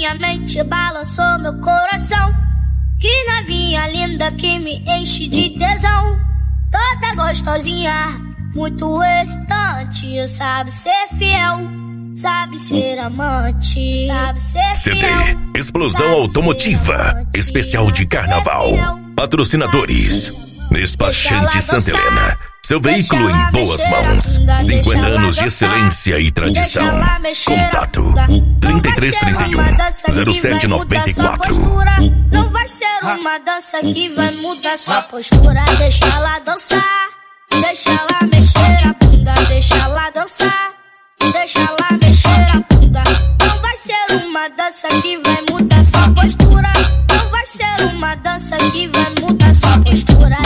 minha mente balançou meu coração. Que novinha linda que me enche de tesão. Toda gostosinha, muito excitante. Sabe ser fiel, sabe ser amante, sabe ser CD fiel. Explosão Automotiva, especial de carnaval. Patrocinadores: Despachante Santa Helena. Seu veículo em boas mãos. 50 anos de excelência e tradição. Contato 3331-0794. Não vai ser uma dança que vai mudar sua postura. Deixa ela dançar, deixa ela mexer a bunda. Deixa ela dançar, deixa ela mexer a bunda. Não vai ser uma dança que vai mudar sua postura. Não vai ser uma dança que vai mudar sua postura.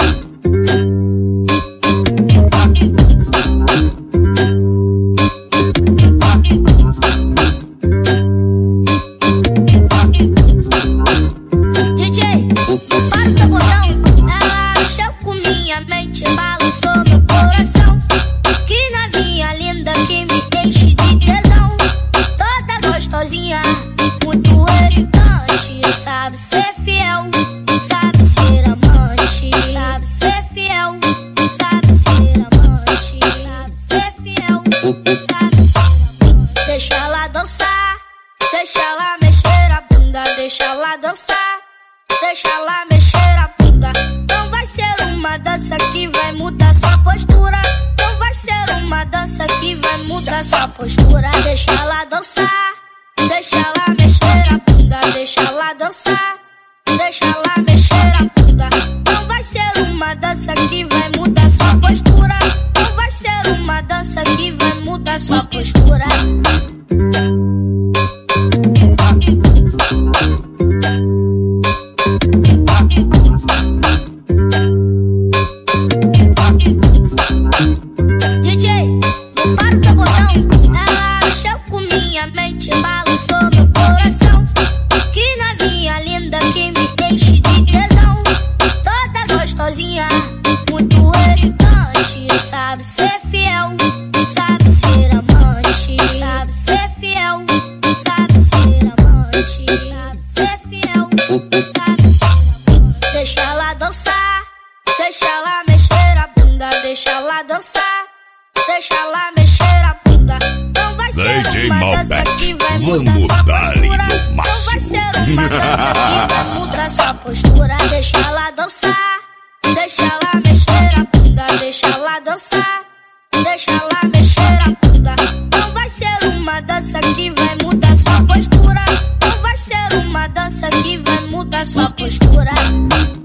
Muito excitante, sabe ser fiel, sabe ser amante, sabe ser fiel, sabe ser amante, sabe ser fiel, sabe ser amante. Deixa ela dançar, deixa ela mexer a bunda. Deixa ela dançar, deixa ela mexer a bunda. Não vai ser uma dança que vai mudar sua postura. Não vai ser uma dança que vai mudar sua postura. Deixa ela dançar, deixa ela mexer a bunda. Deixa ela dançar, deixa ela mexer a bunda. Não vai ser uma dança que vai mudar sua postura. Não vai ser uma dança que vai mudar sua postura. DJ, não para o teu botão. Ela mexeu com minha mente, balançou meu coração. Que novinha linda que me enche de tesão. Toda gostosinha, muito excitante. Sabe ser fiel, sabe ser amante. Sabe ser fiel, sabe ser amante. Sabe ser fiel, sabe ser amante. Deixa ela dançar, deixa ela mexer a bunda. Deixa ela dançar, deixa ela mexer a bunda. Não vai ser uma dança que vai mudar sua postura. Não vai ser uma dança que vai mudar sua postura. Deixa ela dançar, deixa ela mexer a bunda. Deixa ela dançar, deixa ela mexer a bunda. Não vai ser uma dança que vai mudar sua postura. Não vai ser uma dança que vai mudar sua postura.